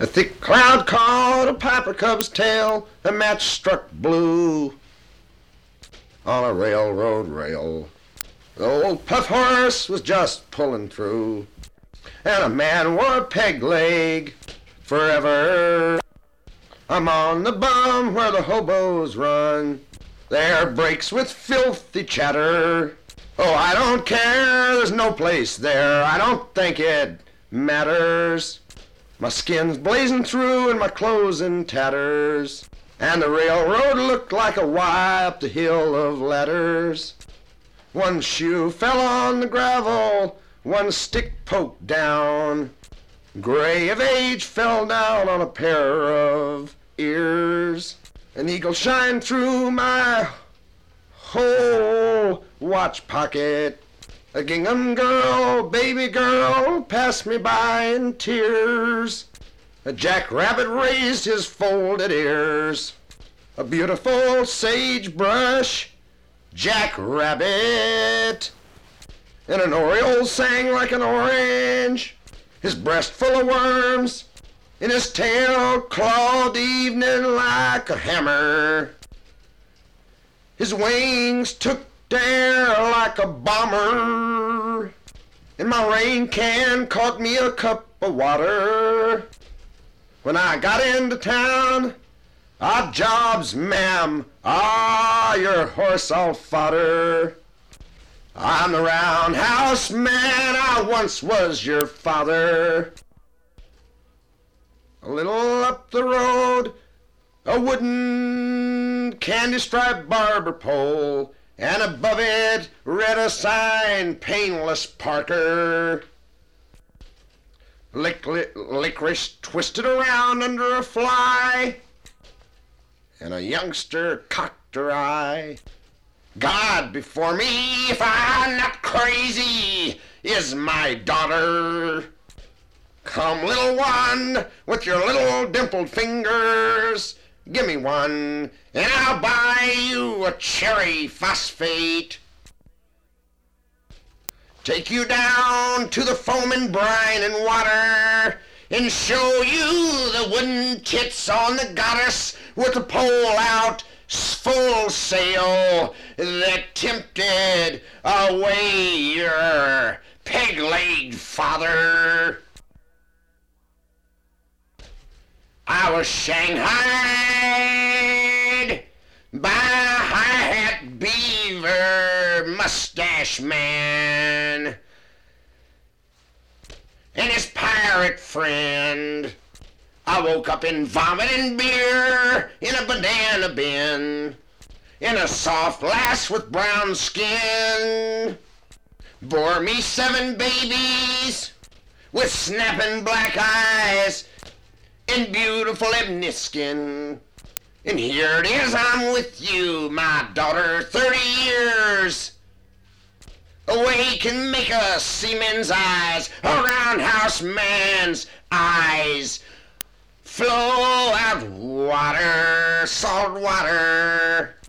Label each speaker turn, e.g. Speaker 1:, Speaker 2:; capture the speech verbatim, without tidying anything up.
Speaker 1: A thick cloud caught a piper cub's tail, a match struck blue on a railroad rail. The old puff horse was just pulling through, and a man wore a peg leg forever. I'm on the bum where the hobos run, their breaks with filthy chatter. Oh, I don't care, there's no place there, I don't think it matters. My skin's blazing through and my clothes in tatters, and the railroad looked like a Y up the hill of ladders. One shoe fell on the gravel, one stick poked down. Gray of age fell down on a pair of ears. An eagle shined through my whole watch pocket. A gingham girl, baby girl, passed me by in tears. A jackrabbit raised his folded ears. A beautiful sagebrush jackrabbit. And an oriole sang like an orange, his breast full of worms, and his tail clawed the evening like a hammer. His wings took the air like a bomber, and my rain can caught me a cup of water. When I got into town, odd jobs, ma'am, ah, your horse all fodder. I'm the roundhouse man, I once was your father. A little up the road, a wooden candy-striped barber pole, and above it read a sign, Painless Parker. Lic- licorice twisted around under a fly, and a youngster cocked her eye. God before me, if I'm not crazy, is my daughter. Come, little one, with your little dimpled fingers, give me one, and I'll buy you a cherry phosphate. Take you down to the foaming brine and water, and show you the wooden tits on the goddess with the pole out, full sail, that tempted away your peg-legged father. I was shanghaied by a high-hat beaver mustache man and his pirate friend. I woke up in vomit and beer in a banana bin, in a soft lass with brown skin. Bore me seven babies with snapping black eyes and beautiful ebony skin. And here it is, I'm with you, my daughter, thirty years. Away can make a seaman's eyes, a roundhouse man's eyes. Flow out water, salt water.